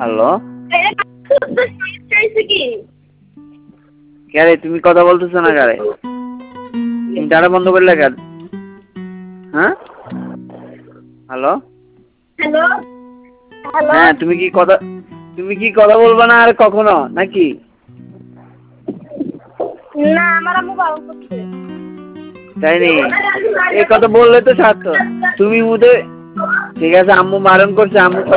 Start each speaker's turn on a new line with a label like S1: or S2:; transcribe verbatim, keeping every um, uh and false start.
S1: hello কে তুমি কথা বলতেছো না কারে তুমি ডাটা বন্ধ করলে কেন হ্যাঁ হ্যালো
S2: হ্যালো হ্যালো
S1: হ্যাঁ তুমি কি কথা তুমি কি কথা বলবা না আর কখনো নাকি
S2: না আমার আম্মু বারণ করছে
S1: তাই নি এই কথা বললে তো সার্থক তুমি মুদে ঠিক আছে আম্মু বারণ করছে আম্মু